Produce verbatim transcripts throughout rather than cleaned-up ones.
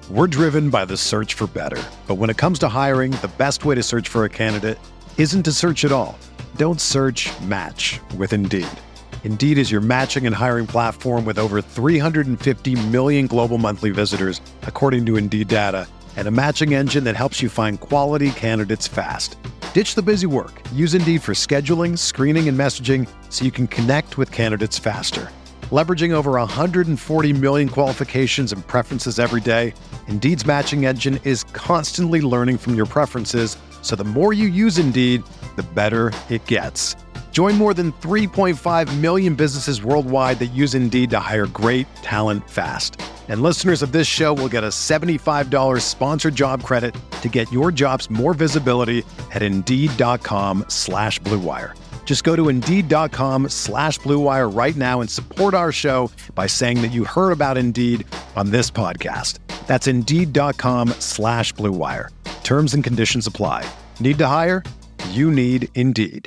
We're driven by the search for better. But when it comes to hiring, the best way to search for a candidate isn't to search at all. Don't search, match with Indeed. Indeed is your matching and hiring platform with over three hundred fifty million global monthly visitors, according to Indeed data, and a matching engine that helps you find quality candidates fast. Ditch the busy work. Use Indeed for scheduling, screening, and messaging so you can connect with candidates faster. Leveraging over one hundred forty million qualifications and preferences every day, Indeed's matching engine is constantly learning from your preferences, so the more you use Indeed, the better it gets. Join more than three point five million businesses worldwide that use Indeed to hire great talent fast. And listeners of this show will get a seventy-five dollars sponsored job credit to get your jobs more visibility at Indeed.com slash Blue Wire. Just go to Indeed.com slash Blue Wire right now and support our show by saying that you heard about Indeed on this podcast. That's Indeed.com slash Blue Wire. Terms and conditions apply. Need to hire? You need Indeed.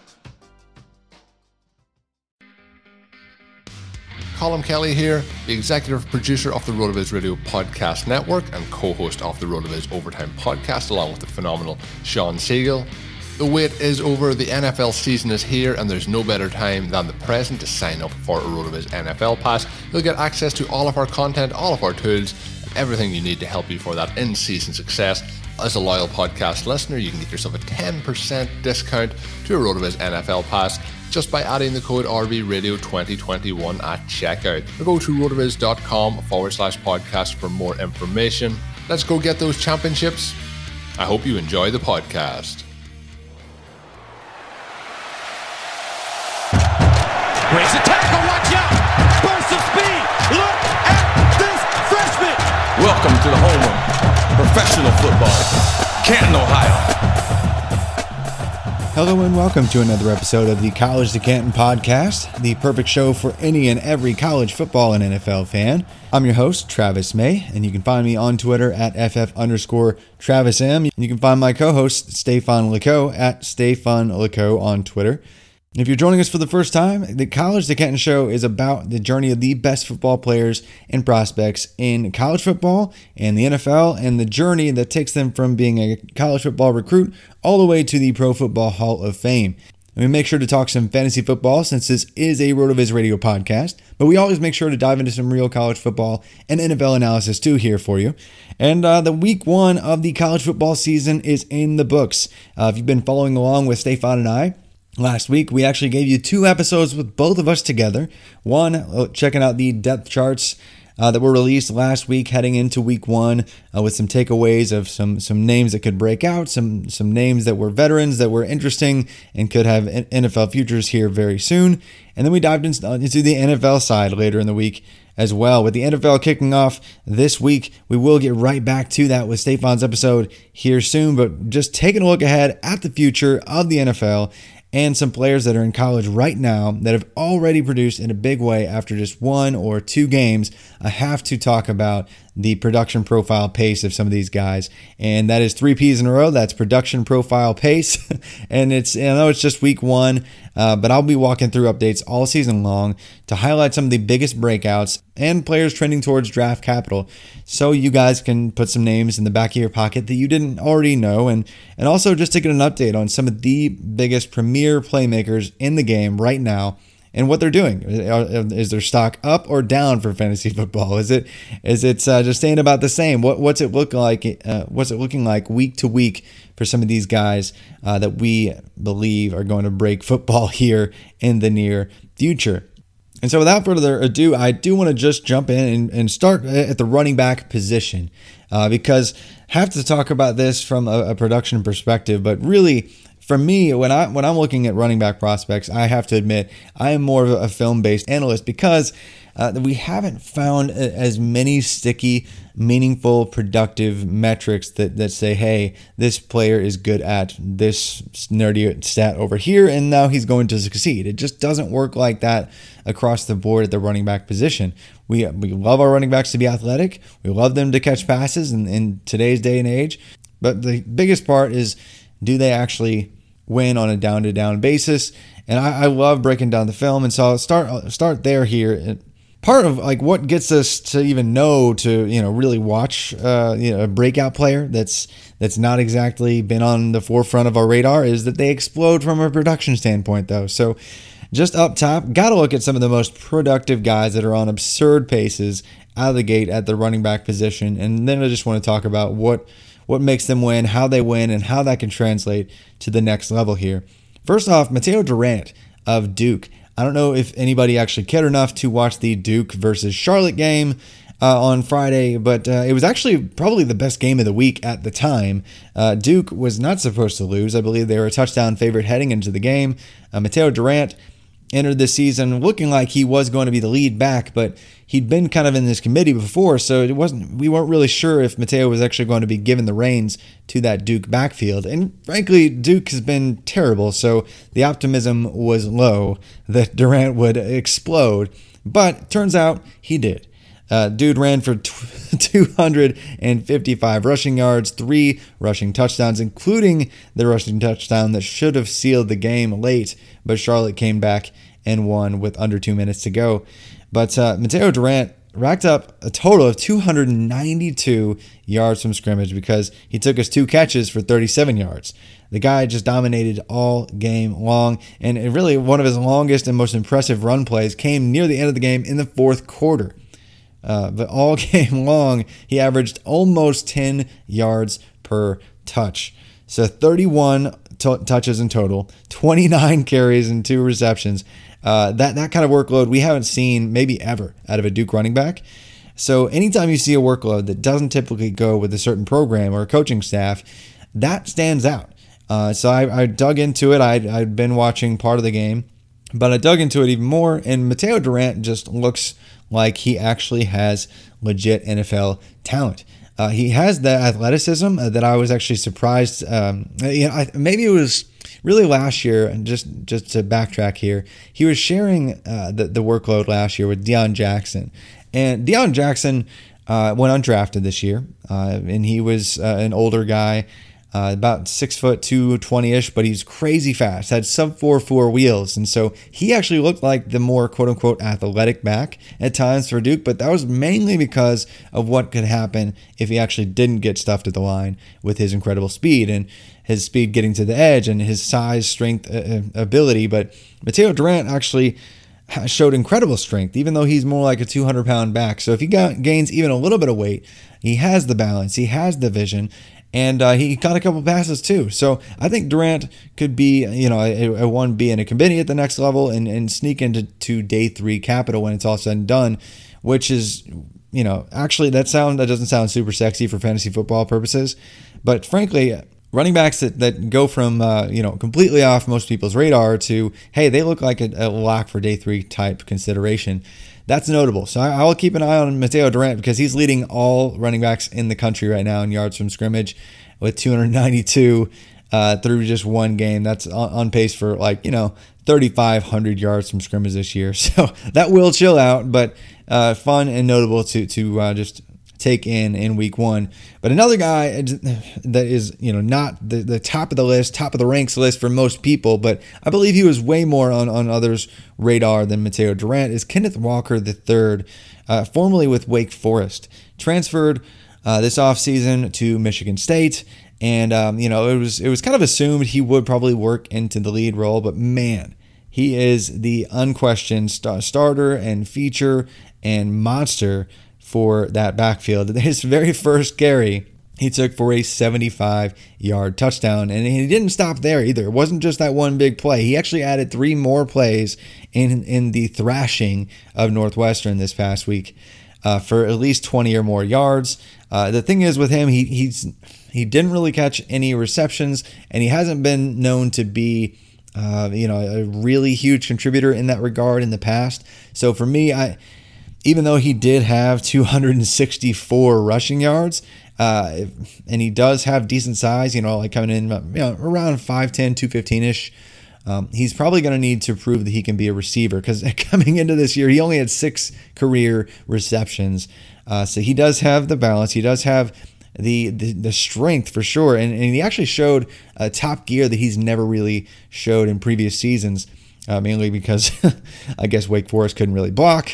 Colm Kelly here, the executive producer of the RotoViz Radio Podcast Network and co-host of the RotoViz Overtime Podcast, along with the phenomenal Shawn Siegele. The wait is over, the N F L season is here, and there's no better time than the present to sign up for a RotoViz N F L Pass. You'll get access to all of our content, all of our tools, and everything you need to help you for that in-season success. As a loyal podcast listener, you can get yourself a ten percent discount to a RotoViz N F L Pass just by adding the code R V Radio twenty twenty-one at checkout. Or go to rotoviz.com forward slash podcast for more information. Let's go get those championships. I hope you enjoy the podcast. Breaks a tackle, watch out! Burst of speed! Look at this freshman! Welcome to the home of professional football, Canton, Ohio. Hello and welcome to another episode of the College to Canton podcast, the perfect show for any and every college football and N F L fan. I'm your host, Travis May, and you can find me on Twitter at ff underscore Travis M. And you can find my co-host, Stefan Leco, at Stefan Leco on Twitter. If you're joining us for the first time, the College to Canton Show is about the journey of the best football players and prospects in college football and the N F L, and the journey that takes them from being a college football recruit all the way to the Pro Football Hall of Fame. And we make sure to talk some fantasy football since this is a RotoViz Radio podcast, but we always make sure to dive into some real college football and N F L analysis too here for you. And uh, the week one of the college football season is in the books. Uh, if you've been following along with Stefan and I, last week, we actually gave you two episodes with both of us together. One, checking out the depth charts uh, that were released last week heading into week one uh, with some takeaways of some some names that could break out, some some names that were veterans that were interesting and could have N F L futures here very soon. And then we dived into the N F L side later in the week as well. With the N F L kicking off this week, we will get right back to that with Stefan's episode here soon, but just taking a look ahead at the future of the N F L and some players that are in college right now that have already produced in a big way after just one or two games. I have to talk about the production profile pace of some of these guys, and that is three P's in a row. That's production profile pace, and it's I know it's just week one, uh, but I'll be walking through updates all season long to highlight some of the biggest breakouts and players trending towards draft capital, so you guys can put some names in the back of your pocket that you didn't already know, and and also just to get an update on some of the biggest premier playmakers in the game right now and what they're doing. Is their stock up or down for fantasy football? Is it is it uh, just staying about the same? What what's it look like? Uh, what's it looking like week to week for some of these guys uh, that we believe are going to break football here in the near future? And so without further ado, I do want to just jump in and, and start at the running back position uh, because I have to talk about this from a, a production perspective, but really, for me, when I when I'm looking at running back prospects, I have to admit I am more of a film-based analyst because uh, we haven't found as many sticky, meaningful, productive metrics that, that say, hey, this player is good at this nerdy stat over here, and now he's going to succeed. It just doesn't work like that across the board at the running back position. We we love our running backs to be athletic. We love them to catch passes in, in today's day and age. But the biggest part is, do they actually win on a down-to-down basis? And I, I love breaking down the film, and so I'll start I'll start there here. part of like what gets us to even know to, you know, really watch uh, you know, a breakout player that's that's not exactly been on the forefront of our radar is that they explode from a production standpoint, though. So just up top, got to look at some of the most productive guys that are on absurd paces out of the gate at the running back position. And then I just want to talk about what what makes them win, how they win, and how that can translate to the next level here. First off, Mateo Durant of Duke. I don't know if anybody actually cared enough to watch the Duke versus Charlotte game uh, on Friday, but uh, it was actually probably the best game of the week at the time. Uh, Duke was not supposed to lose. I believe they were a touchdown favorite heading into the game. Uh, Mateo Durant entered this season looking like he was going to be the lead back, but he'd been kind of in this committee before, so it wasn't. We weren't really sure if Mateo was actually going to be given the reins to that Duke backfield. And frankly, Duke has been terrible, so the optimism was low that Durant would explode. But turns out he did. Uh, dude ran for two hundred fifty-five rushing yards, three rushing touchdowns, including the rushing touchdown that should have sealed the game late, but Charlotte came back and won with under two minutes to go. But uh, Mateo Durant racked up a total of two hundred ninety-two yards from scrimmage because he took his two catches for thirty-seven yards. The guy just dominated all game long, and really one of his longest and most impressive run plays came near the end of the game in the fourth quarter. Uh, but all game long, he averaged almost ten yards per touch. So thirty-one t- touches in total, twenty-nine carries and two receptions. Uh, that, that kind of workload we haven't seen maybe ever out of a Duke running back. So anytime you see a workload that doesn't typically go with a certain program or a coaching staff, that stands out. Uh, so I, I dug into it. I'd, I'd been watching part of the game, but I dug into it even more, and Mateo Durant just looks like he actually has legit N F L talent. Uh, he has the athleticism that I was actually surprised. Um, you know, I, maybe it was really last year, and just, just to backtrack here, he was sharing uh, the, the workload last year with Deion Jackson. And Deion Jackson uh, went undrafted this year, uh, and he was uh, an older guy, Uh, about six foot two twenty-ish, but he's crazy fast, had sub four four wheels, and so he actually looked like the more quote unquote athletic back at times for Duke, but that was mainly because of what could happen if he actually didn't get stuffed at the line with his incredible speed and his speed getting to the edge and his size, strength, uh, ability. But Mateo Durant actually showed incredible strength, even though he's more like a two hundred pound back. So if he got, gains even a little bit of weight, he has the balance, he has the vision. And uh, he caught a couple passes too. So I think Durant could be, you know, a, a one B in a committee at the next level and, and sneak into to day three capital when it's all said and done, which is, you know, actually that sound that doesn't sound super sexy for fantasy football purposes. But frankly, running backs that, that go from, uh, you know, completely off most people's radar to, hey, they look like a, a lock for day three type consideration. That's notable. So I will keep an eye on Mateo Durant because he's leading all running backs in the country right now in yards from scrimmage with two hundred ninety-two uh, through just one game. That's on, on pace for like, you know, thirty-five hundred yards from scrimmage this year. So that will chill out, but uh, fun and notable to to uh, just take in in week one. But another guy that is, you know, not the, the top of the list, top of the ranks list for most people, but I believe he was way more on, on others' radar than Mateo Durant, is Kenneth Walker the third, uh, formerly with Wake Forest. Transferred uh, this offseason to Michigan State, and, um, you know, it was, it was kind of assumed he would probably work into the lead role, but man, he is the unquestioned star- starter and feature and monster for that backfield. His very first carry, he took for a seventy-five yard touchdown, and he didn't stop there either. It wasn't just that one big play. He actually added three more plays in, in the thrashing of Northwestern this past week uh, for at least twenty or more yards. Uh, the thing is with him, he he's he didn't really catch any receptions, and he hasn't been known to be uh, you know a really huge contributor in that regard in the past. So for me, I. Even though he did have two hundred sixty-four rushing yards, uh, and he does have decent size, you know, like coming in you know, around five ten, two fifteen-ish, um, he's probably going to need to prove that he can be a receiver because coming into this year, he only had six career receptions. Uh, so he does have the balance. He does have the the, the strength for sure, and, and he actually showed a top gear that he's never really showed in previous seasons. Uh, mainly because I guess Wake Forest couldn't really block.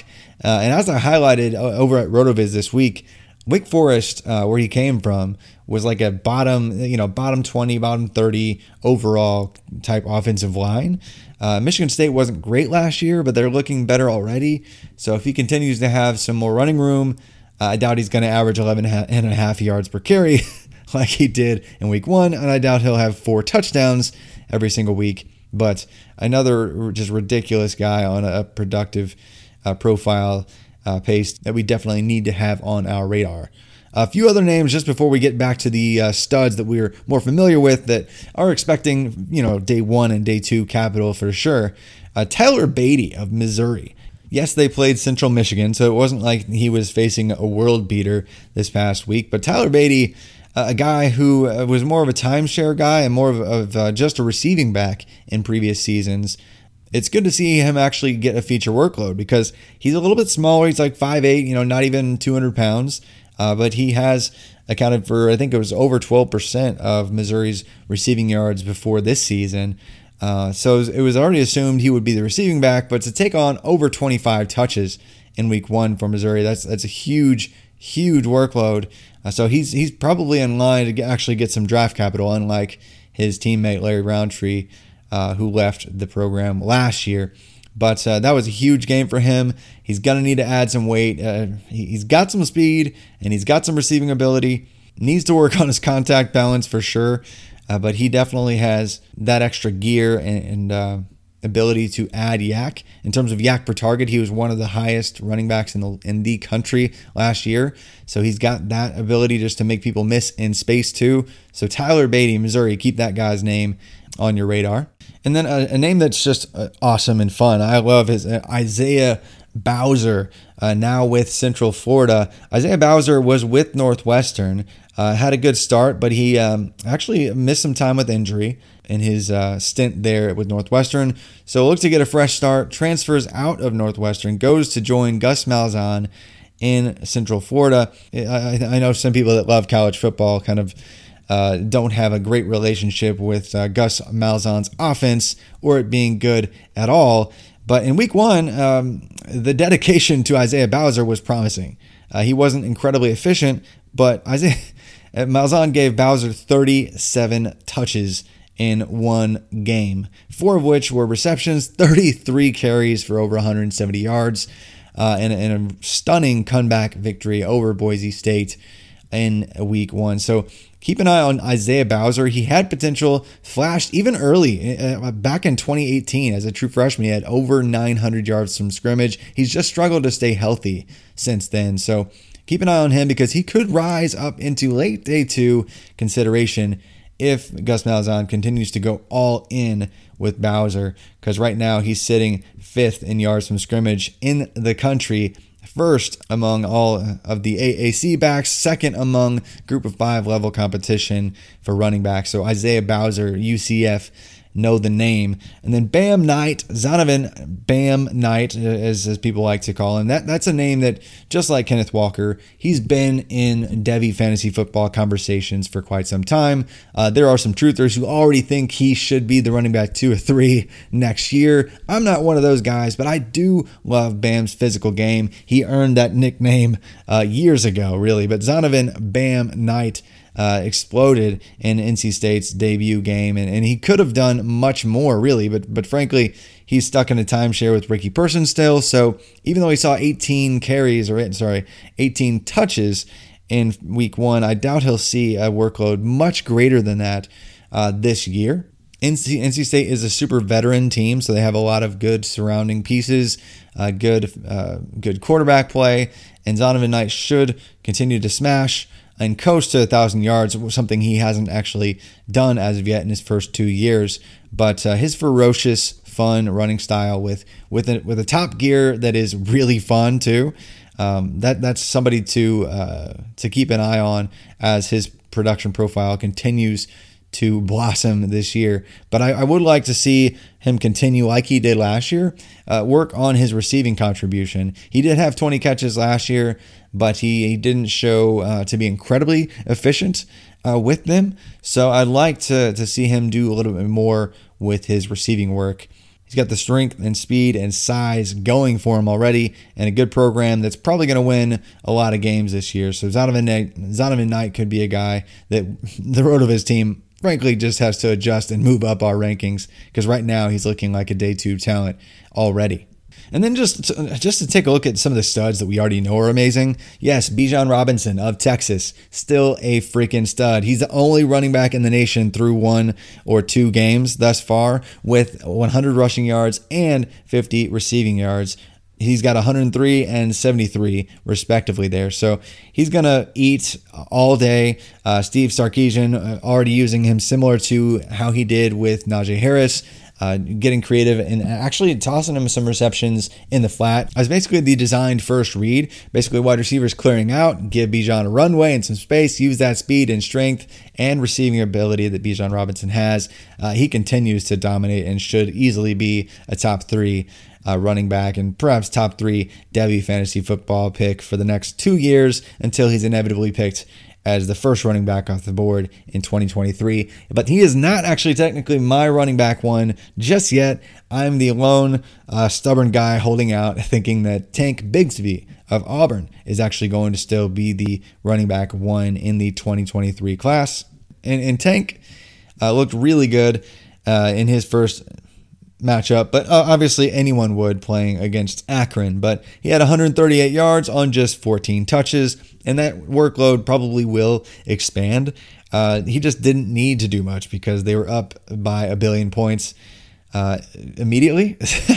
Uh, and as I highlighted over at RotoViz this week, Wake Forest, uh, where he came from, was like a bottom, you know, bottom twenty, bottom thirty overall type offensive line. Uh, Michigan State wasn't great last year, but they're looking better already. So if he continues to have some more running room, uh, I doubt he's going to average eleven and a half yards per carry like he did in week one. And I doubt he'll have four touchdowns every single week. But another just ridiculous guy on a productive uh, profile uh, pace that we definitely need to have on our radar. A few other names just before we get back to the uh, studs that we're more familiar with that are expecting, you know, day one and day two capital for sure. Uh, Tyler Beatty of Missouri. Yes, they played Central Michigan, so it wasn't like he was facing a world beater this past week. But Tyler Beatty, uh, a guy who uh, was more of a timeshare guy and more of, of uh, just a receiving back in previous seasons. It's good to see him actually get a feature workload because he's a little bit smaller. He's like five eight, you know, not even two hundred pounds. Uh, but he has accounted for, I think it was over twelve percent of Missouri's receiving yards before this season. Uh, so it was already assumed he would be the receiving back, but to take on over twenty-five touches in week one for Missouri, that's that's a huge, huge workload. Uh, so he's he's probably in line to get, actually get some draft capital, unlike his teammate Larry Roundtree, uh, who left the program last year. But uh, that was a huge game for him. He's going to need to add some weight. Uh, he, he's got some speed, and he's got some receiving ability. Needs to work on his contact balance for sure. Uh, but he definitely has that extra gear and, and uh, ability to add yak. In terms of yak per target, he was one of the highest running backs in the in the country last year. So he's got that ability just to make people miss in space too. So Tyler Beatty, Missouri, keep that guy's name on your radar. And then a, a name that's just uh, awesome and fun, I love, is uh, Isaiah Bowser, uh, now with Central Florida. Isaiah Bowser was with Northwestern, uh, had a good start, but he um, actually missed some time with injury in his uh, stint there with Northwestern. So looks to get a fresh start, transfers out of Northwestern, goes to join Gus Malzahn in Central Florida. I, I know some people that love college football kind of Uh, don't have a great relationship with uh, Gus Malzahn's offense or it being good at all. But in week one, um, the dedication to Isaiah Bowser was promising. Uh, he wasn't incredibly efficient, but Isaiah Malzahn gave Bowser thirty-seven touches in one game, four of which were receptions, thirty-three carries for over one hundred seventy yards, uh, and, and a stunning comeback victory over Boise State in week one. So keep an eye on Isaiah Bowser. He had potential, flashed even early, uh, back in twenty eighteen as a true freshman. He had over nine hundred yards from scrimmage. He's just struggled to stay healthy since then. So keep an eye on him because he could rise up into late day two consideration if Gus Malzahn continues to go all in with Bowser, because right now he's sitting fifth in yards from scrimmage in the country, first among all of the A A C backs, second among group of five level competition for running backs. So Isaiah Bowser, U C F, know the name. And then Bam Knight, Zonovan Bam Knight, as, as people like to call him. That That's a name that, just like Kenneth Walker, he's been in Devy fantasy football conversations for quite some time. Uh, there are some truthers who already think he should be the running back two or three next year. I'm not one of those guys, but I do love Bam's physical game. He earned that nickname uh, years ago, really. But Zonovan Bam Knight Uh, exploded in N C State's debut game, and, and he could have done much more, really, but but frankly, he's stuck in a timeshare with Ricky Person still. So even though he saw eighteen carries, or sorry, eighteen touches in week one, I doubt he'll see a workload much greater than that uh, this year. N C, N C State is a super veteran team, so they have a lot of good surrounding pieces, uh, good uh, good quarterback play, and Zonovan Knight should continue to smash and coast to one thousand yards, something he hasn't actually done as of yet in his first two years. But uh, his ferocious, fun running style with with a, with a top gear that is really fun too, um, that that's somebody to uh, to keep an eye on as his production profile continues to blossom this year. But I, I would like to see him continue like he did last year, uh, work on his receiving contribution. He did have twenty catches last year, but he, he didn't show uh, to be incredibly efficient uh, with them. So I'd like to, to see him do a little bit more with his receiving work. He's got the strength and speed and size going for him already, and a good program that's probably going to win a lot of games this year. So Zonovan Knight, Zonovan Knight could be a guy that the RotoViz team, frankly, just has to adjust and move up our rankings, because right now he's looking like a day two talent already. And then just to, just to take a look at some of the studs that we already know are amazing. Yes, Bijan Robinson of Texas, still a freaking stud. He's the only running back in the nation through one or two games thus far with one hundred rushing yards and fifty receiving yards. He's got one hundred three and seventy-three respectively there. So he's going to eat all day. Uh, Steve Sarkisian already using him similar to how he did with Najee Harris. Uh, getting creative and actually tossing him some receptions in the flat. As basically the designed first read. Basically wide receivers clearing out, give Bijan a runway and some space, use that speed and strength and receiving ability that Bijan Robinson has. Uh, he continues to dominate and should easily be a top three uh, running back and perhaps top three Devy fantasy football pick for the next two years until he's inevitably picked as the first running back off the board in twenty twenty-three. But he is not actually technically my running back one just yet. I'm the lone uh, stubborn guy holding out, thinking that Tank Bigsby of Auburn is actually going to still be the running back one in the twenty twenty-three class. And, and Tank uh, looked really good uh, in his first matchup, but uh, obviously anyone would playing against Akron. But he had one hundred thirty-eight yards on just fourteen touches, and that workload probably will expand. Uh, he just didn't need to do much because they were up by a billion points uh, immediately.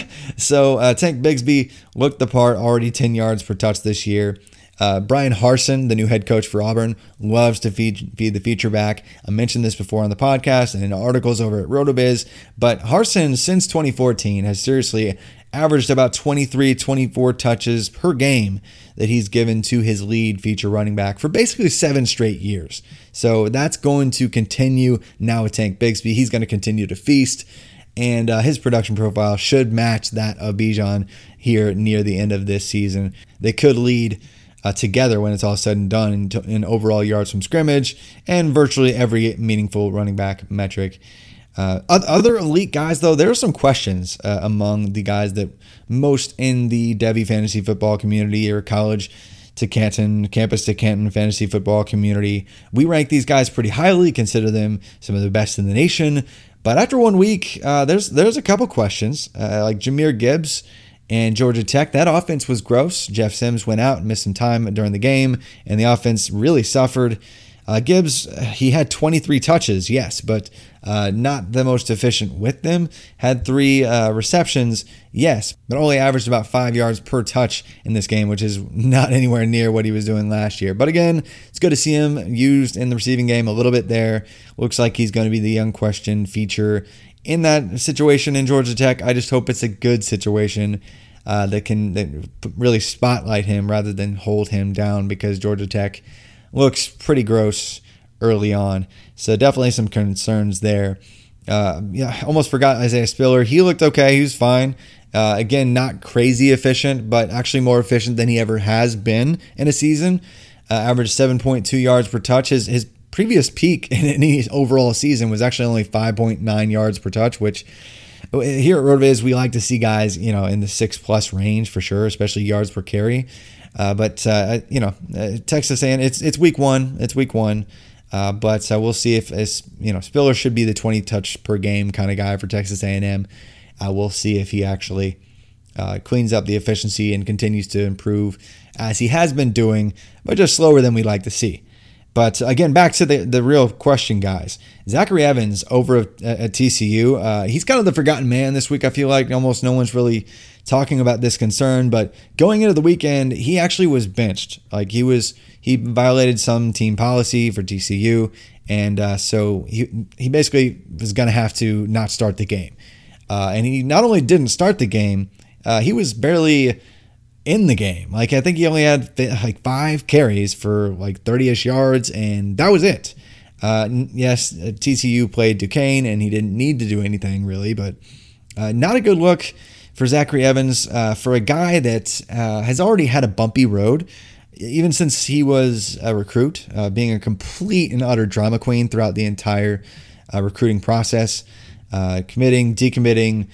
so uh, Tank Bigsby looked the part, already ten yards per touch this year. Uh, Brian Harsin, the new head coach for Auburn, loves to feed, feed the feature back. I mentioned this before on the podcast and in articles over at RotoViz, but Harsin, since twenty fourteen, has seriously averaged about twenty-three, twenty-four touches per game that he's given to his lead feature running back for basically seven straight years. So that's going to continue now with Tank Bigsby. He's going to continue to feast, and uh, his production profile should match that of Bijan here near the end of this season. They could lead Uh, together when it's all said and done in, in overall yards from scrimmage and virtually every meaningful running back metric. Uh, other elite guys, though, there are some questions uh, among the guys that most in the Devy fantasy football community or college to Canton, campus to Canton fantasy football community. We rank these guys pretty highly, consider them some of the best in the nation. But after one week, uh, there's there's a couple questions, uh, like Jahmyr Gibbs and Georgia Tech. That offense was gross. Jeff Sims went out and missed some time during the game, and the offense really suffered. Uh, Gibbs, he had twenty-three touches, yes, but uh, not the most efficient with them. Had three uh, receptions, yes, but only averaged about five yards per touch in this game, which is not anywhere near what he was doing last year. But again, it's good to see him used in the receiving game a little bit there. Looks like he's going to be the unquestioned feature in that situation in Georgia Tech. I just hope it's a good situation uh, that can that really spotlight him rather than hold him down, because Georgia Tech looks pretty gross early on. So definitely some concerns there. Uh, yeah, I almost forgot Isaiah Spiller. He looked okay. He was fine. Uh, again, not crazy efficient, but actually more efficient than he ever has been in a season. Uh, averaged seven point two yards per touch. His, his previous peak in any overall season was actually only five point nine yards per touch, which here at RotoViz, we like to see guys, you know, in the six plus range for sure, especially yards per carry. Uh, but, uh, you know, uh, Texas A and M, it's it's week one. It's week one. Uh, but uh, we'll see if, if, you know, Spiller should be the twenty touch per game kind of guy for Texas A and M. Uh, we'll see if he actually uh, cleans up the efficiency and continues to improve as he has been doing, but just slower than we like to see. But again, back to the, the real question, guys. Zachary Evans over at, at T C U, uh, he's kind of the forgotten man this week. I feel like almost no one's really talking about this concern. But going into the weekend, he actually was benched. Like he was, he violated some team policy for T C U, and uh, so he he basically was going to have to not start the game. Uh, and he not only didn't start the game, uh, he was barely in the game. Like, I think he only had like five carries for like thirty-ish yards, and that was it. Uh, yes, T C U played Duquesne, and he didn't need to do anything really, but uh, not a good look for Zachary Evans, uh, for a guy that uh, has already had a bumpy road, even since he was a recruit, uh, being a complete and utter drama queen throughout the entire uh, recruiting process, uh, committing, decommitting,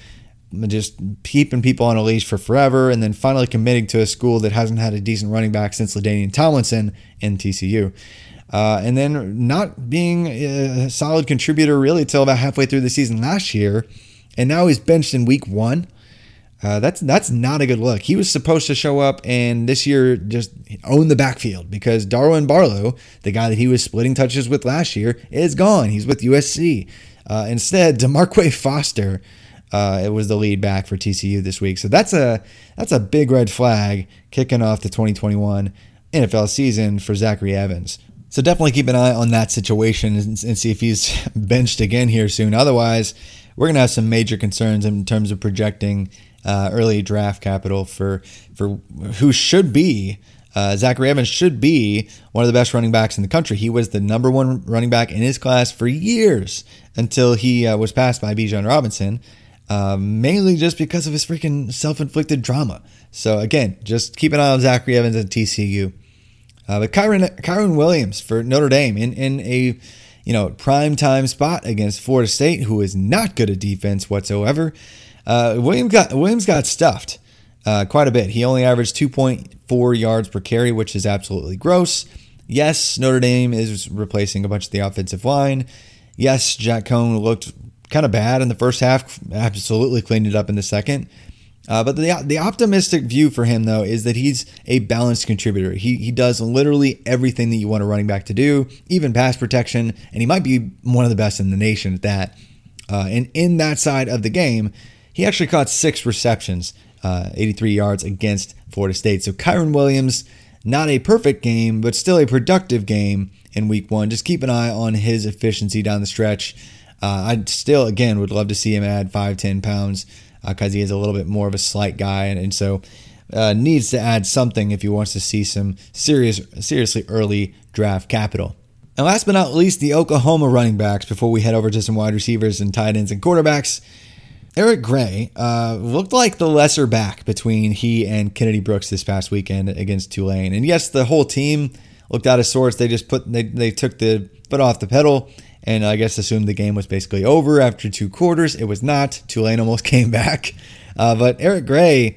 just keeping people on a leash for forever, and then finally committing to a school that hasn't had a decent running back since LaDainian Tomlinson in T C U. Uh, and then not being a solid contributor really till about halfway through the season last year, and now he's benched in week one. Uh, that's that's not a good look. He was supposed to show up and this year just own the backfield because Darwin Barlow, the guy that he was splitting touches with last year, is gone. He's with U S C. Uh, instead, DeMarque Foster uh, it was the lead back for T C U this week. So that's a that's a big red flag kicking off the twenty twenty-one N F L season for Zachary Evans. So definitely keep an eye on that situation and, and see if he's benched again here soon. Otherwise, we're going to have some major concerns in terms of projecting uh, early draft capital for for who should be. Uh, Zachary Evans should be one of the best running backs in the country. He was the number one running back in his class for years until he uh, was passed by Bijan Robinson, uh, mainly just because of his freaking self-inflicted drama. So again, just keep an eye on Zachary Evans at T C U. Uh, but Kyron, Kyron Williams for Notre Dame in, in a you know prime time spot against Florida State, who is not good at defense whatsoever. Uh, Williams got Williams got stuffed uh, quite a bit. He only averaged two point four yards per carry, which is absolutely gross. Yes, Notre Dame is replacing a bunch of the offensive line. Yes, Jack Cohn looked kind of bad in the first half, absolutely cleaned it up in the second. Uh, but the the optimistic view for him, though, is that he's a balanced contributor. He he does literally everything that you want a running back to do, even pass protection, and he might be one of the best in the nation at that. Uh, and in that side of the game, he actually caught six receptions, uh, eighty-three yards against Florida State. So Kyron Williams, not a perfect game, but still a productive game in week one. Just keep an eye on his efficiency down the stretch. Uh, I still, again, would love to see him add five, ten pounds. Because uh, he is a little bit more of a slight guy, and, and so uh, needs to add something if he wants to see some serious, seriously early draft capital. And last but not least, the Oklahoma running backs, before we head over to some wide receivers and tight ends and quarterbacks. Eric Gray uh, looked like the lesser back between he and Kennedy Brooks this past weekend against Tulane. And yes, the whole team looked out of sorts. They just put they they took the foot off the pedal. And I guess assumed the game was basically over after two quarters. It was not. Tulane almost came back. Uh, but Eric Gray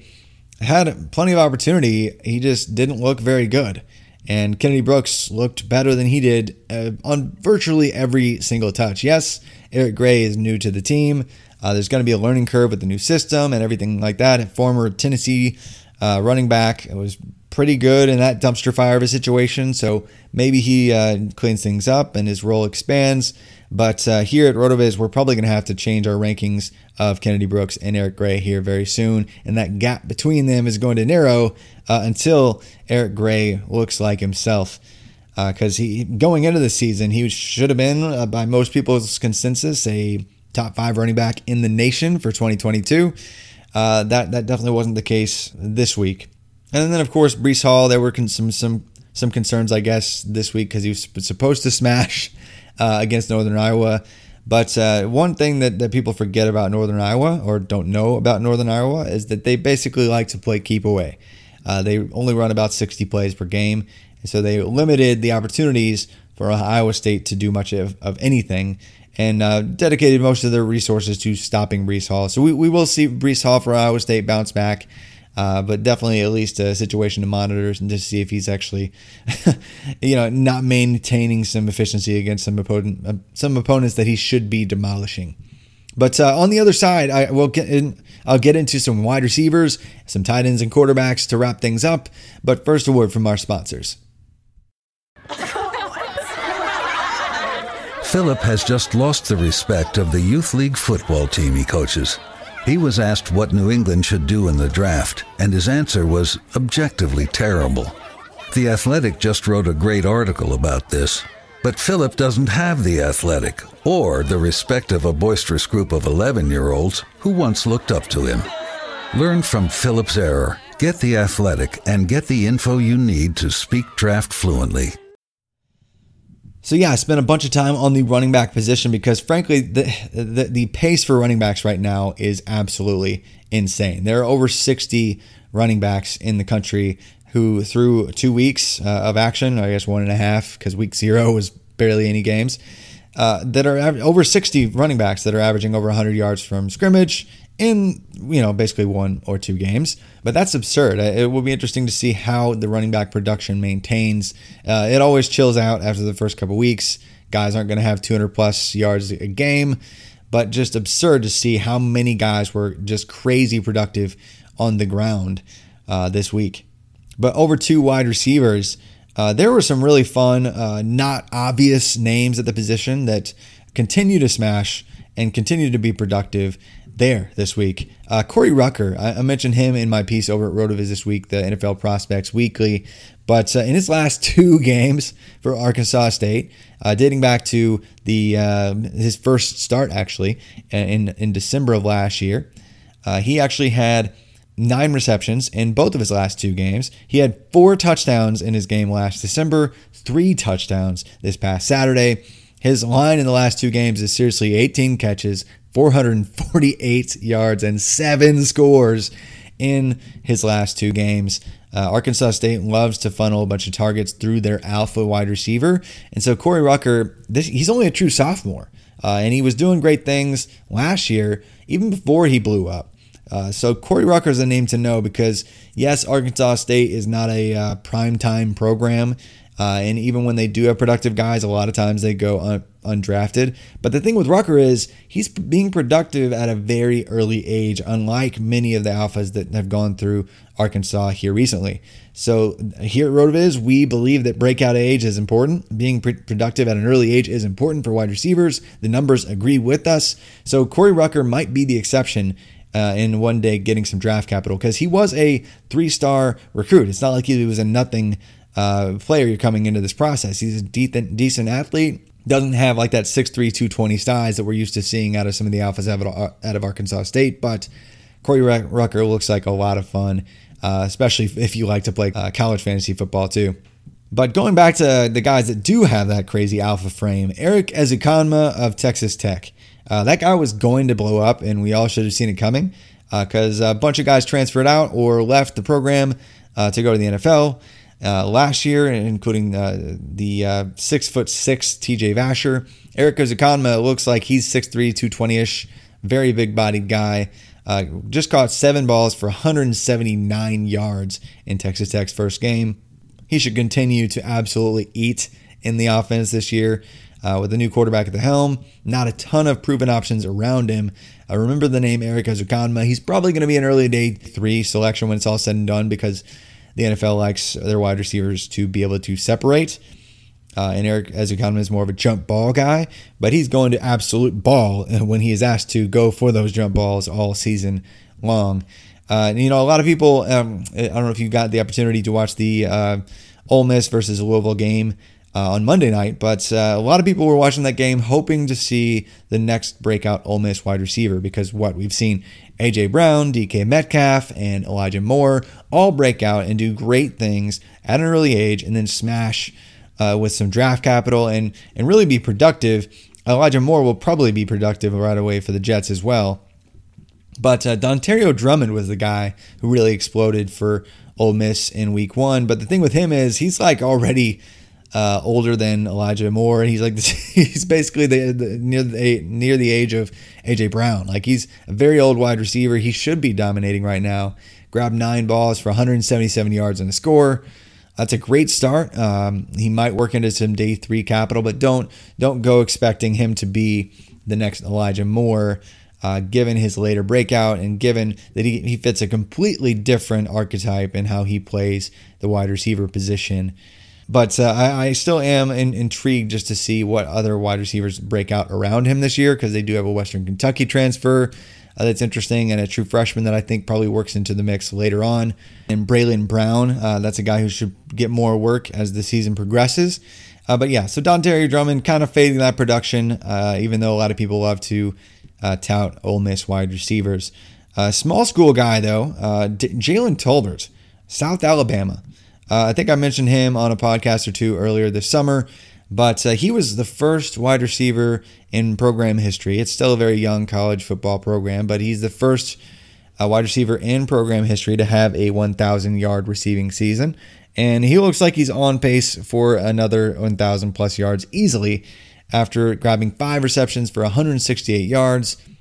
had plenty of opportunity. He just didn't look very good. And Kennedy Brooks looked better than he did uh, on virtually every single touch. Yes, Eric Gray is new to the team. Uh, there's going to be a learning curve with the new system and everything like that. A former Tennessee uh, running back was pretty good in that dumpster fire of a situation, so maybe he uh, cleans things up and his role expands. But uh, here at RotoViz, we're probably going to have to change our rankings of Kennedy Brooks and Eric Gray here very soon, and that gap between them is going to narrow uh, until Eric Gray looks like himself. Because uh, he going into the season, he should have been, uh, by most people's consensus, a top five running back in the nation for twenty twenty-two. Uh, that that definitely wasn't the case this week. And then, of course, Breece Hall, there were some some some concerns, I guess, this week because he was supposed to smash uh, against Northern Iowa. But uh, one thing that, that people forget about Northern Iowa or don't know about Northern Iowa is that they basically like to play keep away. Uh, they only run about sixty plays per game, and so they limited the opportunities for Iowa State to do much of, of anything and uh, dedicated most of their resources to stopping Breece Hall. So we, we will see Breece Hall for Iowa State bounce back. Uh, but definitely at least a situation to monitor and to see if he's actually, you know, not maintaining some efficiency against some opponent, uh, some opponents that he should be demolishing. But uh, on the other side, I will get in. I'll get into some wide receivers, some tight ends, and quarterbacks to wrap things up. But first, a word from our sponsors. Philip has just lost the respect of the youth league football team he coaches. He was asked what New England should do in the draft, and his answer was objectively terrible. The Athletic just wrote a great article about this, but Philip doesn't have the Athletic or the respect of a boisterous group of eleven-year-olds who once looked up to him. Learn from Philip's error, get the Athletic, and get the info you need to speak draft fluently. So yeah, I spent a bunch of time on the running back position because frankly, the, the the pace for running backs right now is absolutely insane. There are over sixty running backs in the country who through two weeks uh, of action, I guess one and a half because week zero was barely any games, uh, that are av- over sixty running backs that are averaging over one hundred yards from scrimmage in, you know, basically one or two games. But that's absurd. It will be interesting to see how the running back production maintains. Uh, it always chills out after the first couple weeks. Guys aren't going to have two hundred plus yards a game, but just absurd to see how many guys were just crazy productive on the ground uh, this week. But over to wide receivers, uh, there were some really fun, uh, not obvious names at the position that continue to smash and continue to be productive there this week. Uh, Corey Rucker, I, I mentioned him in my piece over at RotoViz this week, the N F L Prospects Weekly. But uh, in his last two games for Arkansas State, uh, dating back to the uh, his first start actually in in December of last year, uh, he actually had nine receptions in both of his last two games. He had four touchdowns in his game last December, three touchdowns this past Saturday. His line in the last two games is seriously eighteen catches, four hundred forty-eight yards, and seven scores in his last two games. Uh, Arkansas State loves to funnel a bunch of targets through their alpha wide receiver. And so Corey Rucker, this, he's only a true sophomore. Uh, and he was doing great things last year, even before he blew up. Uh, so Corey Rucker is a name to know because, yes, Arkansas State is not a uh, primetime program. Uh, and even when they do have productive guys, a lot of times they go un- undrafted. But the thing with Rucker is he's being productive at a very early age, unlike many of the alphas that have gone through Arkansas here recently. So here at RotoViz, we believe that breakout age is important. Being pr- productive at an early age is important for wide receivers. The numbers agree with us. So Corey Rucker might be the exception Uh, in one day getting some draft capital because he was a three-star recruit. It's not like he was a nothing uh, player you're coming into this process. He's a decent, decent athlete. Doesn't have like that six three, two twenty size that we're used to seeing out of some of the alphas out of Arkansas State. But Corey Rucker looks like a lot of fun, uh, especially if you like to play uh, college fantasy football too. But going back to the guys that do have that crazy alpha frame, Eric Ezukanma of Texas Tech. Uh, that guy was going to blow up, and we all should have seen it coming because uh, a bunch of guys transferred out or left the program uh, to go to the N F L uh, last year, including uh, the uh, six foot six T J Vasher. Eric Ezukanma looks like he's six three, two twenty-ish, very big-bodied guy. Uh, just caught seven balls for one hundred seventy-nine yards in Texas Tech's first game. He should continue to absolutely eat in the offense this year. Uh, with a new quarterback at the helm, not a ton of proven options around him. Uh, remember the name Eric Ezukanma. He's probably going to be an early day three selection when it's all said and done because the N F L likes their wide receivers to be able to separate. Uh, and Eric Ezukanma is more of a jump ball guy, but he's going to absolute ball when he is asked to go for those jump balls all season long. Uh, and, you know, a lot of people, um, I don't know if you got the opportunity to watch the uh, Ole Miss versus Louisville game Uh, on Monday night, but uh, a lot of people were watching that game hoping to see the next breakout Ole Miss wide receiver because what we've seen A J Brown, D K Metcalf, and Elijah Moore all break out and do great things at an early age and then smash uh, with some draft capital and, and really be productive. Elijah Moore will probably be productive right away for the Jets as well. But uh, Dontario Drummond was the guy who really exploded for Ole Miss in week one. But the thing with him is he's like already Uh, older than Elijah Moore, and he's like this, he's basically the, the near the near the age of A J Brown. Like he's a very old wide receiver. He should be dominating right now. Grabbed nine balls for one hundred seventy-seven yards and a score. That's a great start. Um, he might work into some day three capital, but don't don't go expecting him to be the next Elijah Moore. Uh, given his later breakout and given that he, he fits a completely different archetype in how he plays the wide receiver position. But uh, I, I still am in, intrigued just to see what other wide receivers break out around him this year because they do have a Western Kentucky transfer uh, that's interesting and a true freshman that I think probably works into the mix later on. And Braylon Brown, uh, that's a guy who should get more work as the season progresses. Uh, but yeah, so Dontario Drummond kind of fading that production, uh, even though a lot of people love to uh, tout Ole Miss wide receivers. Uh, small school guy, though, uh, D- Jalen Tolbert, South Alabama. Uh, I think I mentioned him on a podcast or two earlier this summer, but uh, he was the first wide receiver in program history. It's still a very young college football program, but he's the first uh, wide receiver in program history to have a one thousand yard receiving season. And he looks like he's on pace for another one thousand plus yards easily after grabbing five receptions for one hundred sixty-eight yards.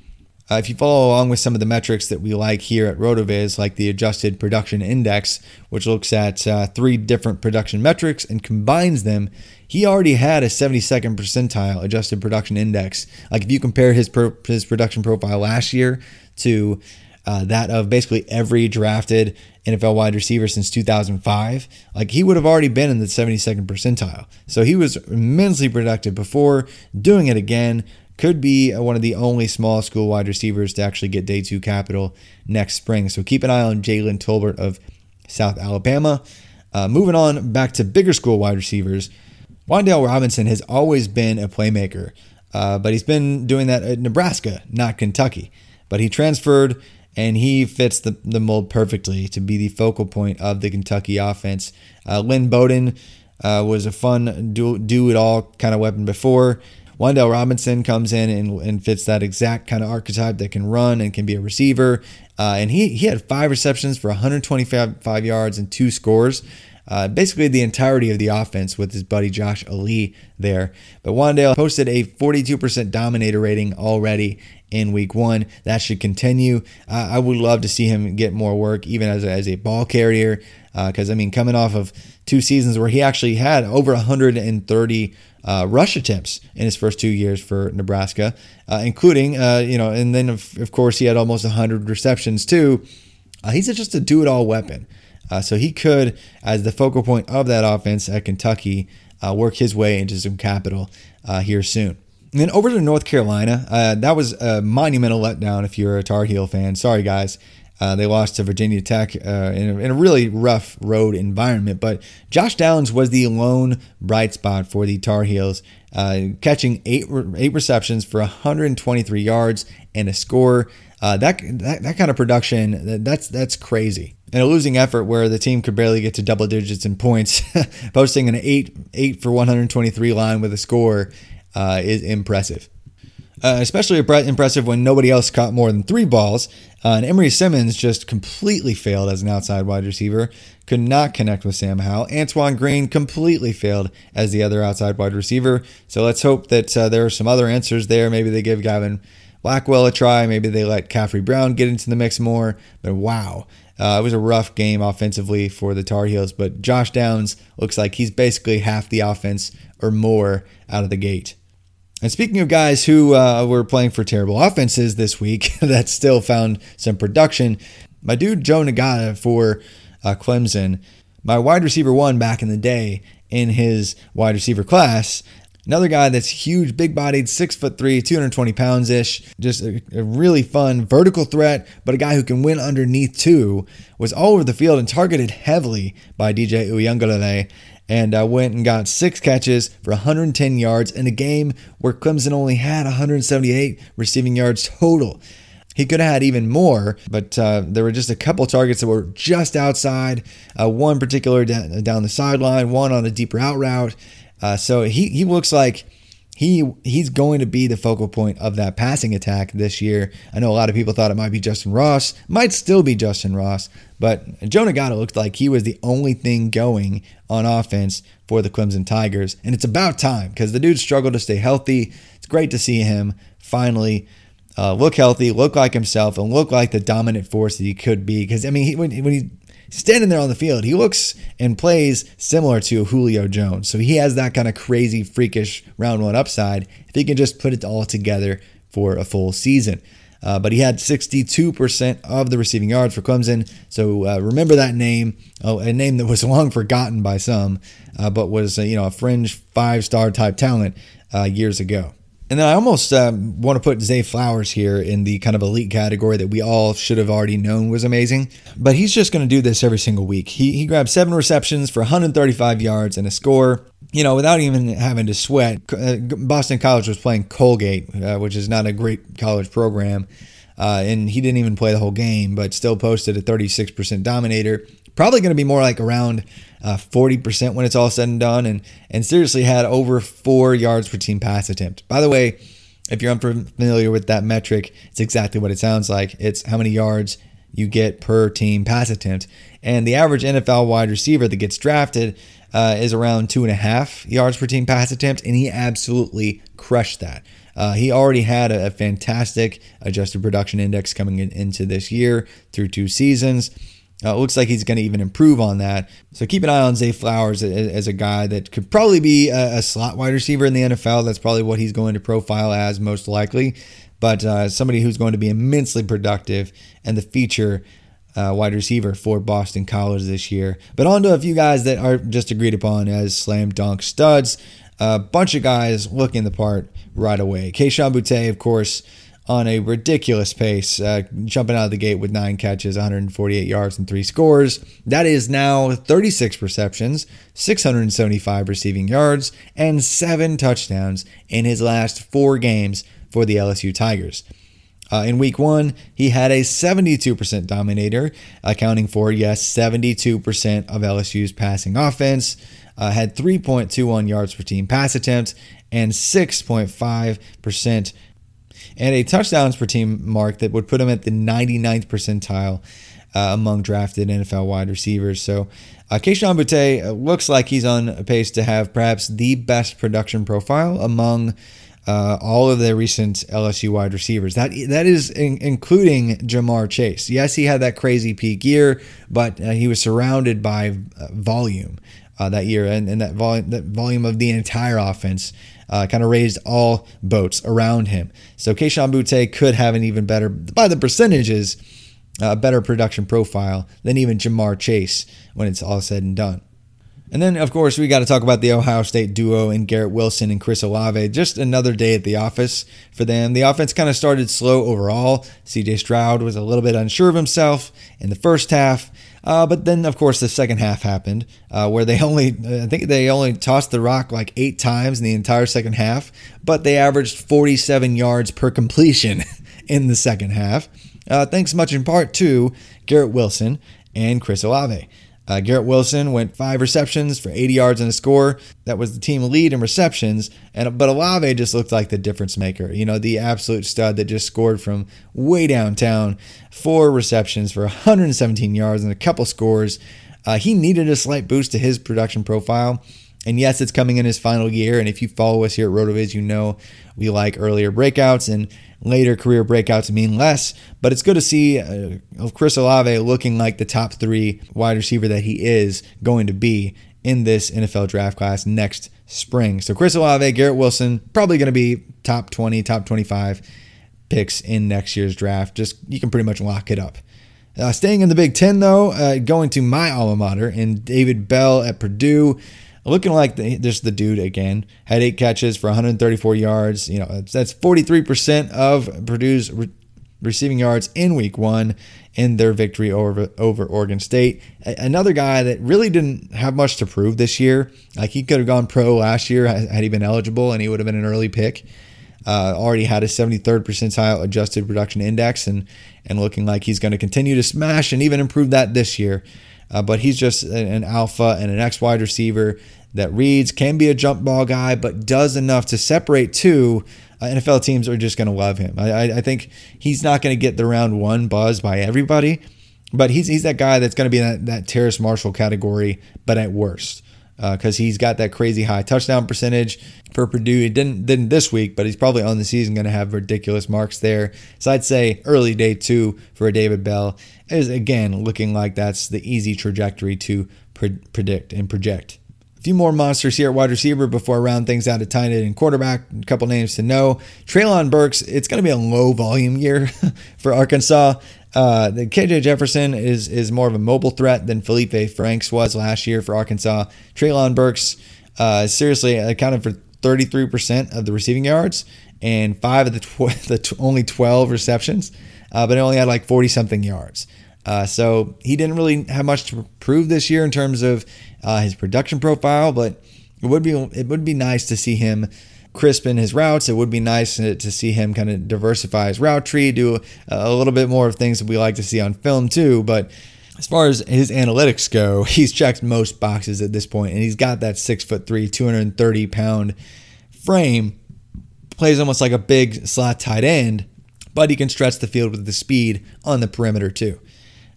Uh, if you follow along with some of the metrics that we like here at RotoViz, like the Adjusted Production Index, which looks at uh, three different production metrics and combines them, he already had a seventy-second percentile Adjusted Production Index. Like if you compare his pro- his production profile last year to uh, that of basically every drafted N F L wide receiver since two thousand five, like he would have already been in the seventy-second percentile. So he was immensely productive before. Doing it again, could be one of the only small school wide receivers to actually get day two capital next spring. So keep an eye on Jalen Tolbert of South Alabama. Uh, moving on back to bigger school wide receivers, Wan'Dale Robinson has always been a playmaker, uh, but he's been doing that at Nebraska, not Kentucky. But he transferred, and he fits the, the mold perfectly to be the focal point of the Kentucky offense. Uh, Lynn Bowden uh, was a fun do, do-it-all kind of weapon before. Wan'Dale Robinson comes in and, and fits that exact kind of archetype that can run and can be a receiver. Uh, and he he had five receptions for one hundred twenty-five yards and two scores. Uh, basically the entirety of the offense with his buddy Josh Ali there. But Wan'Dale posted a forty-two percent dominator rating already in week one. That should continue. Uh, I would love to see him get more work even as a, as a ball carrier. Because, uh, I mean, coming off of two seasons where he actually had over one hundred thirty uh, rush attempts in his first two years for Nebraska, uh, including, uh, you know, and then, of, of course, he had almost one hundred receptions too. Uh, he's just a do-it-all weapon. Uh, so he could, as the focal point of that offense at Kentucky, uh, work his way into some capital uh, here soon. And then over to North Carolina, uh, that was a monumental letdown if you're a Tar Heel fan. Sorry, guys. Uh, they lost to Virginia Tech uh, in, a, in a really rough road environment. But Josh Downs was the lone bright spot for the Tar Heels, uh, catching eight eight receptions for one hundred twenty-three yards and a score. Uh, that, that that kind of production, that's that's crazy. In a losing effort where the team could barely get to double digits in points, posting an eight eight for one hundred twenty-three line with a score uh, is impressive. Uh, especially impressive when nobody else caught more than three balls. Uh, and Emory Simmons just completely failed as an outside wide receiver. Could not connect with Sam Howell. Antoine Green completely failed as the other outside wide receiver. So let's hope that uh, there are some other answers there. Maybe they give Gavin Blackwell a try. Maybe they let Caffrey Brown get into the mix more. But wow, uh, it was a rough game offensively for the Tar Heels. But Josh Downs looks like he's basically half the offense or more out of the gate. And speaking of guys who uh, were playing for terrible offenses this week that still found some production, my dude Joe Ngata for uh, Clemson, my wide receiver one back in the day in his wide receiver class, another guy that's huge, big-bodied, six foot three, two hundred twenty pounds-ish, just a, a really fun vertical threat, but a guy who can win underneath too, was all over the field and targeted heavily by D J Uiagalelei. And uh, went and got six catches for one hundred ten yards in a game where Clemson only had one hundred seventy-eight receiving yards total. He could have had even more, but uh, there were just a couple targets that were just outside, uh, one particular down, down the sideline, one on a deeper out route. Uh, so he, he looks like he he's going to be the focal point of that passing attack this year. I know a lot of people thought it might be Justin Ross, might still be Justin Ross, but Joe Ngata looked like he was the only thing going on offense for the Clemson Tigers. And it's about time because the dude struggled to stay healthy. It's great to see him finally uh, look healthy, look like himself, and look like the dominant force that he could be. Because, I mean, he, when, when he's standing there on the field, he looks and plays similar to Julio Jones. So he has that kind of crazy, freakish round one upside if he can just put it all together for a full season. Uh, but he had sixty-two percent of the receiving yards for Clemson. So uh, remember that name, oh, a name that was long forgotten by some, uh, but was uh, you know a fringe five-star type talent uh, years ago. And then I almost uh, want to put Zay Flowers here in the kind of elite category that we all should have already known was amazing. But he's just going to do this every single week. He he grabbed seven receptions for one hundred thirty-five yards and a score. You know, without even having to sweat. Boston College was playing Colgate, uh, which is not a great college program. Uh, and he didn't even play the whole game, but still posted a thirty-six percent dominator. Probably going to be more like around uh, forty percent when it's all said and done. And, and seriously had over four yards per team pass attempt. By the way, if you're unfamiliar with that metric, it's exactly what it sounds like. It's how many yards you get per team pass attempt. And the average N F L wide receiver that gets drafted uh, is around two and a half yards per team pass attempt, and he absolutely crushed that. Uh, he already had a, a fantastic adjusted production index coming in, into this year through two seasons. Uh, it looks like he's going to even improve on that. So keep an eye on Zay Flowers as, as a guy that could probably be a, a slot wide receiver in the N F L. That's probably what he's going to profile as most likely. But uh, somebody who's going to be immensely productive and the feature uh, wide receiver for Boston College this year. But on to a few guys that are just agreed upon as slam dunk studs. A bunch of guys looking the part right away. Kayshon Boutte, of course, on a ridiculous pace, uh, jumping out of the gate with nine catches, one hundred forty-eight yards, and three scores. That is now thirty-six receptions, six hundred seventy-five receiving yards, and seven touchdowns in his last four games for the L S U Tigers. Uh, in week one, he had a seventy-two percent dominator, accounting for, yes, seventy-two percent of L S U's passing offense. Uh, had three point two one yards per team pass attempt and six point five percent and a touchdowns per team mark that would put him at the ninety-ninth percentile uh, among drafted N F L wide receivers. So uh, Kayshon Boutte looks like he's on pace to have perhaps the best production profile among uh, all of the recent L S U wide receivers. That that is in, including Jamar Chase. Yes, he had that crazy peak year, but uh, he was surrounded by uh, volume. Uh, that year, and, and that volume, that volume of the entire offense uh, kind of raised all boats around him. So Kayshon Boutte could have an even better, by the percentages, a uh, better production profile than even Jamar Chase when it's all said and done. And then, of course, we got to talk about the Ohio State duo in Garrett Wilson and Chris Olave. Just another day at the office for them. The offense kind of started slow overall. C J Stroud was a little bit unsure of himself in the first half. Uh, but then, of course, the second half happened uh, where they only, I think they only tossed the rock like eight times in the entire second half, but they averaged forty-seven yards per completion in the second half, uh, thanks much in part to Garrett Wilson and Chris Olave. Uh, Garrett Wilson went five receptions for eighty yards and a score. That was the team lead in receptions, and but Olave just looked like the difference maker. You know, the absolute stud that just scored from way downtown. Four receptions for one hundred seventeen yards and a couple scores. Uh, he needed a slight boost to his production profile. And yes, it's coming in his final year. And if you follow us here at RotoViz, you know we like earlier breakouts and later career breakouts mean less. But it's good to see uh, Chris Olave looking like the top three wide receiver that he is going to be in this N F L draft class next spring. So Chris Olave, Garrett Wilson, probably going to be top twenty, top twenty-five picks in next year's draft. Just you can pretty much lock it up. Uh, staying in the Big Ten, though, uh, going to my alma mater and David Bell at Purdue. Looking like the, just the dude again. Had eight catches for one hundred thirty-four yards. You know, that's forty-three percent of Purdue's re- receiving yards in week one in their victory over, over Oregon State. A- another guy that really didn't have much to prove this year. Like he could have gone pro last year had he been eligible, and he would have been an early pick. Uh, already had a seventy-third percentile adjusted production index, and and looking like he's going to continue to smash and even improve that this year. Uh, but he's just an alpha and an X wide receiver that reads, can be a jump ball guy, but does enough to separate two. Uh, N F L teams are just going to love him. I, I think he's not going to get the round one buzz by everybody, but he's he's that guy that's going to be in that, that Terrace Marshall category, but at worst. Because uh, he's got that crazy high touchdown percentage for Purdue. He didn't didn't this week, but he's probably on the season going to have ridiculous marks there. So I'd say early day two for David Bell is, again, looking like that's the easy trajectory to pre- predict and project. A few more monsters here at wide receiver before I round things out at tight end and quarterback. A couple names to know. Treylon Burks, it's going to be a low volume year for Arkansas. Uh, the K J Jefferson is is more of a mobile threat than Felipe Franks was last year for Arkansas. Treylon Burks uh, seriously accounted for thirty-three percent of the receiving yards and five of the, tw- the t- only twelve receptions, uh, but it only had like forty-something yards. Uh, so he didn't really have much to prove this year in terms of uh, his production profile, but it would be it would be nice to see him crisp in his routes. It would be nice to, to see him kind of diversify his route tree, do a, a little bit more of things that we like to see on film too. But as far as his analytics go, he's checked most boxes at this point, and he's got that six foot three, two hundred thirty pound frame. Plays almost like a big slot tight end, but he can stretch the field with the speed on the perimeter too.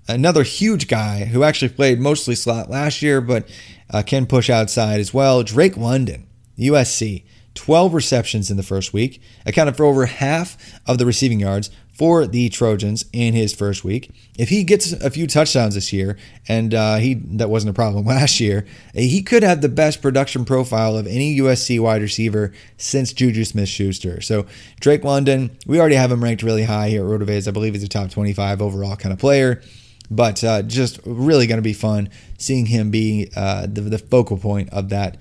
Another huge guy who actually played mostly slot last year, but uh, can push outside as well. Drake London, U S C, twelve receptions in the first week, accounted for over half of the receiving yards for the Trojans in his first week. If he gets a few touchdowns this year, and uh, he that wasn't a problem last year, he could have the best production profile of any U S C wide receiver since Juju Smith-Schuster. So Drake London, we already have him ranked really high here at RotoViz. I believe he's a top twenty-five overall kind of player, but uh, just really going to be fun seeing him be uh, the, the focal point of that,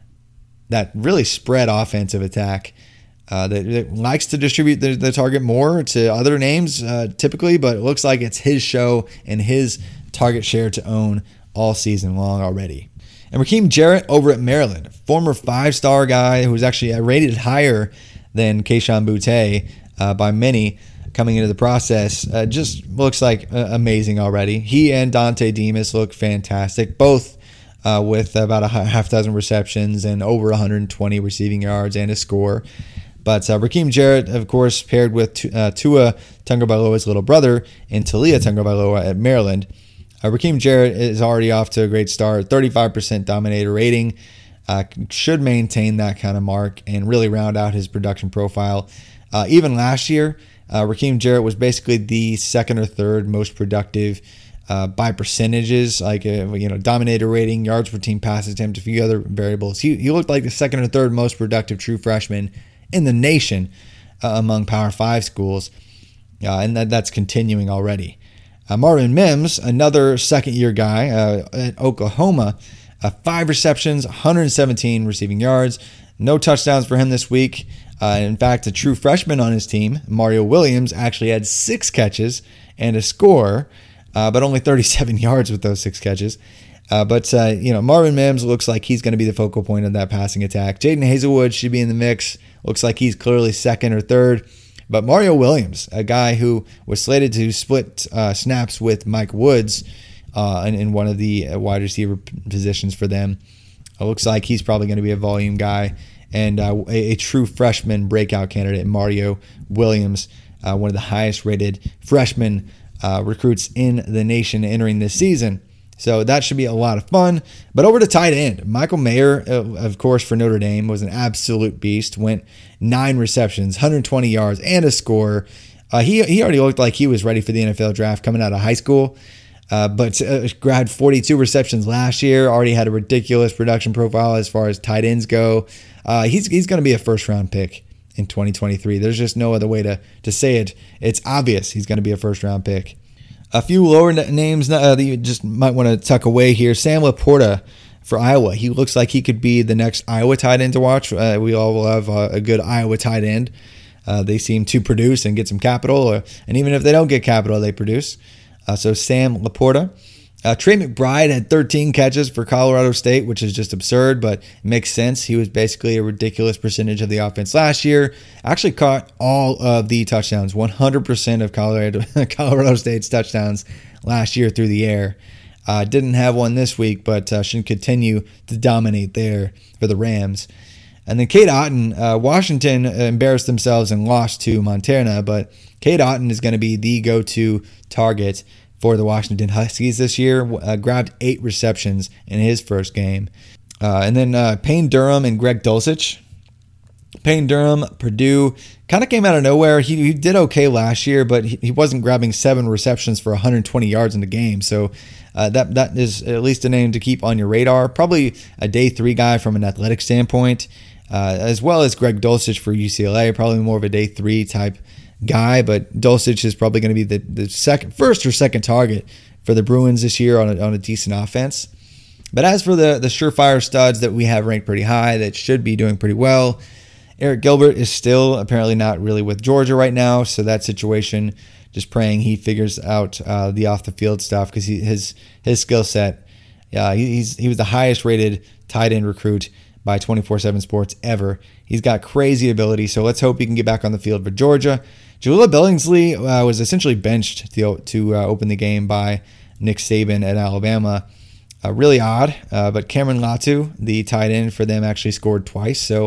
that really spread offensive attack. Uh, that, that likes to distribute the, the target more to other names uh, typically, but it looks like it's his show and his target share to own all season long already. And Raheem Jarrett over at Maryland, former five-star guy who was actually rated higher than Kayshon Boutte uh, by many coming into the process, uh, just looks like uh, amazing already. He and Dante Demas look fantastic, both uh, with about a half dozen receptions and over one hundred twenty receiving yards and a score. But uh, Raheem Jarrett, of course, paired with uh, Tua Tagovailoa's little brother and Talia Tagovailoa at Maryland. Uh, Raheem Jarrett is already off to a great start, thirty-five percent dominator rating. Uh, should maintain that kind of mark and really round out his production profile. Uh, even last year, uh, Raheem Jarrett was basically the second or third most productive uh, by percentages, like uh, you know, dominator rating, yards per team pass attempt, a few other variables. He, he looked like the second or third most productive true freshman in the nation uh, among Power Five schools, uh, and that, that's continuing already. Uh, Marvin Mims, another second-year guy uh, at Oklahoma, uh, five receptions, one hundred seventeen receiving yards, no touchdowns for him this week. Uh, in fact, a true freshman on his team, Mario Williams, actually had six catches and a score, uh, but only thirty-seven yards with those six catches. Uh, but, uh, you know, Marvin Mims looks like he's going to be the focal point of that passing attack. Jaden Hazelwood should be in the mix. Looks like he's clearly second or third. But Mario Williams, a guy who was slated to split uh, snaps with Mike Woods uh, in, in one of the wide receiver positions for them, it looks like he's probably going to be a volume guy. And uh, a, a true freshman breakout candidate, Mario Williams, uh, one of the highest rated freshman uh, recruits in the nation entering this season. So that should be a lot of fun. But over to tight end, Michael Mayer, uh, of course, for Notre Dame, was an absolute beast. Went nine receptions, one hundred twenty yards, and a score. Uh, he he already looked like he was ready for the N F L draft coming out of high school. Uh, but uh, grabbed forty-two receptions last year. Already had a ridiculous production profile as far as tight ends go. Uh, he's he's going to be a first round pick in twenty twenty-three. There's just no other way to to say it. It's obvious he's going to be a first round pick. A few lower names uh, that you just might want to tuck away here. Sam Laporta for Iowa. He looks like he could be the next Iowa tight end to watch. Uh, we all love uh, a good Iowa tight end. Uh, they seem to produce and get some capital, or, and even if they don't get capital, they produce. Uh, so Sam Laporta. Uh, Trey McBride had thirteen catches for Colorado State, which is just absurd, but it makes sense. He was basically a ridiculous percentage of the offense last year. Actually caught all of the touchdowns, one hundred percent of Colorado, Colorado State's touchdowns last year through the air. Uh, didn't have one this week, but uh, should continue to dominate there for the Rams. And then Cade Otton, uh, Washington embarrassed themselves and lost to Montana, but Cade Otton is going to be the go-to target for the Washington Huskies this year. Uh, grabbed eight receptions in his first game. Uh, and then uh, Payne Durham and Greg Dulcich. Payne Durham, Purdue, kind of came out of nowhere. He, he did okay last year, but he, he wasn't grabbing seven receptions for one hundred twenty yards in the game. So uh, that that is at least a name to keep on your radar. Probably a day three guy from an athletic standpoint, uh, as well as Greg Dulcich for U C L A. Probably more of a day three type guy, but Dulcich is probably going to be the, the second, first or second target for the Bruins this year on a, on a decent offense. But as for the, the surefire studs that we have ranked pretty high that should be doing pretty well, Eric Gilbert is still apparently not really with Georgia right now, so that situation, just praying he figures out uh, the off-the-field stuff because his his skill set, uh, he, he's he was the highest rated tight end recruit by twenty-four seven Sports ever. He's got crazy ability, so let's hope he can get back on the field for Georgia. Jaleel Billingsley uh, was essentially benched to, to uh, open the game by Nick Saban at Alabama. Uh, really odd, uh, but Cameron Latu, the tight end for them, actually scored twice. So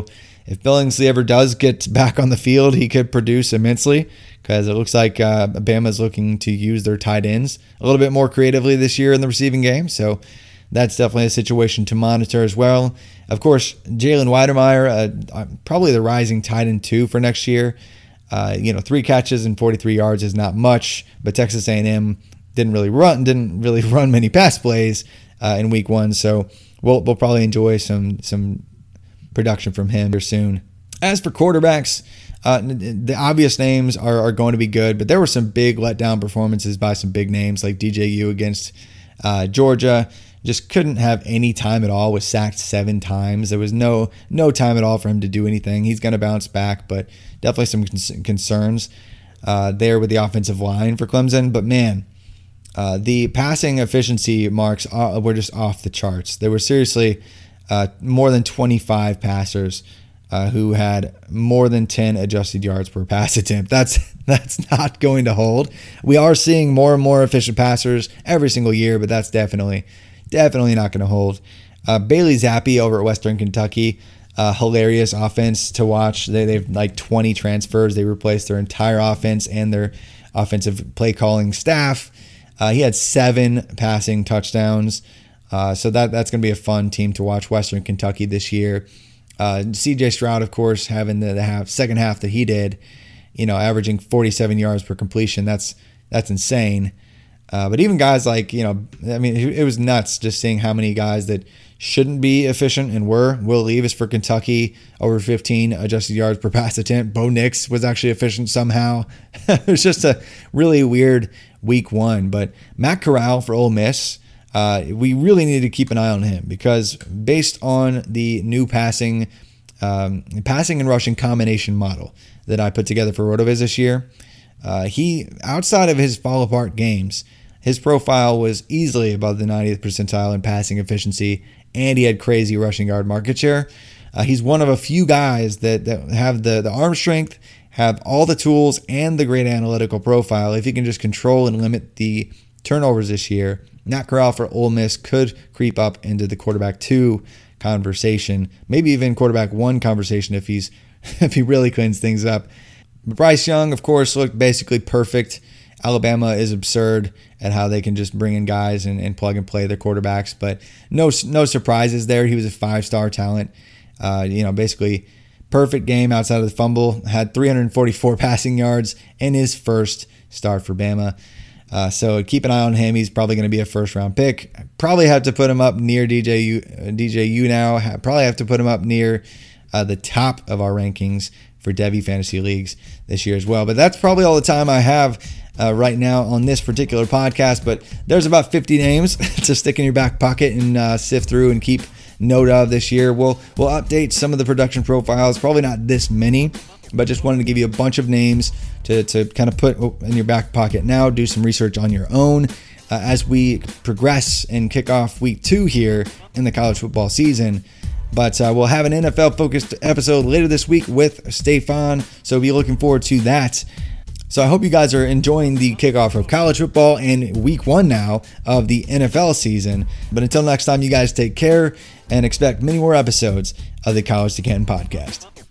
if Billingsley ever does get back on the field, he could produce immensely, because it looks like uh, Bama's looking to use their tight ends a little bit more creatively this year in the receiving game. So that's definitely a situation to monitor as well. Of course, Jalen Weidermeyer, uh, probably the rising tight end two for next year. Uh, you know, three catches and forty-three yards is not much, but Texas A and M didn't really run, didn't really run many pass plays uh, in week one. So we'll we'll probably enjoy some some production from him here soon. As for quarterbacks, uh, the obvious names are, are going to be good, but there were some big letdown performances by some big names like D J U against uh, Georgia. Just couldn't have any time at all, was sacked seven times. There was no no time at all for him to do anything. He's going to bounce back, but definitely some con- concerns uh, there with the offensive line for Clemson. But man, uh, the passing efficiency marks uh, were just off the charts. There were seriously uh, more than twenty-five passers uh, who had more than ten adjusted yards per pass attempt. That's that's not going to hold. We are seeing more and more efficient passers every single year, but that's definitely Definitely not going to hold. Uh, Bailey Zappi over at Western Kentucky, uh, hilarious offense to watch. They, they've like twenty transfers. They replaced their entire offense and their offensive play calling staff. Uh, he had seven passing touchdowns. Uh, so that that's going to be a fun team to watch, Western Kentucky this year. Uh, C J Stroud, of course, having the, the half, second half that he did, you know, averaging forty-seven yards per completion. That's that's insane. Uh, but even guys like, you know, I mean, it, it was nuts just seeing how many guys that shouldn't be efficient and were. Will Levis for Kentucky, over fifteen adjusted yards per pass attempt. Bo Nix was actually efficient somehow. It was just a really weird week one. But Matt Corral for Ole Miss, uh, we really need to keep an eye on him, because based on the new passing, um, passing and rushing combination model that I put together for RotoViz this year, uh, he, outside of his fall apart games, his profile was easily above the ninetieth percentile in passing efficiency, and he had crazy rushing yard market share. Uh, he's one of a few guys that, that have the, the arm strength, have all the tools, and the great analytical profile. If he can just control and limit the turnovers this year, Matt Corral for Ole Miss could creep up into the quarterback two conversation, maybe even quarterback one conversation if he's if he really cleans things up. But Bryce Young, of course, looked basically perfect. Alabama is absurd at how they can just bring in guys and, and plug and play their quarterbacks, but no no surprises there. He was a five-star talent. Uh, you know, basically perfect game outside of the fumble. Had three hundred forty-four passing yards in his first start for Bama. Uh, so keep an eye on him. He's probably going to be a first-round pick. Probably have to put him up near D J U, uh, D J U now. Probably have to put him up near uh, the top of our rankings for Devy Fantasy Leagues this year as well. But that's probably all the time I have uh, right now on this particular podcast. But there's about fifty names to stick in your back pocket and uh, sift through and keep note of this year. We'll we'll update some of the production profiles, probably not this many, but just wanted to give you a bunch of names to, to kind of put in your back pocket now. Do some research on your own uh, as we progress and kick off week two here in the college football season. But uh, we'll have an N F L-focused episode later this week with Stefan, so be looking forward to that. So I hope you guys are enjoying the kickoff of college football and week one now of the N F L season. But until next time, you guys take care and expect many more episodes of the College to Canton podcast.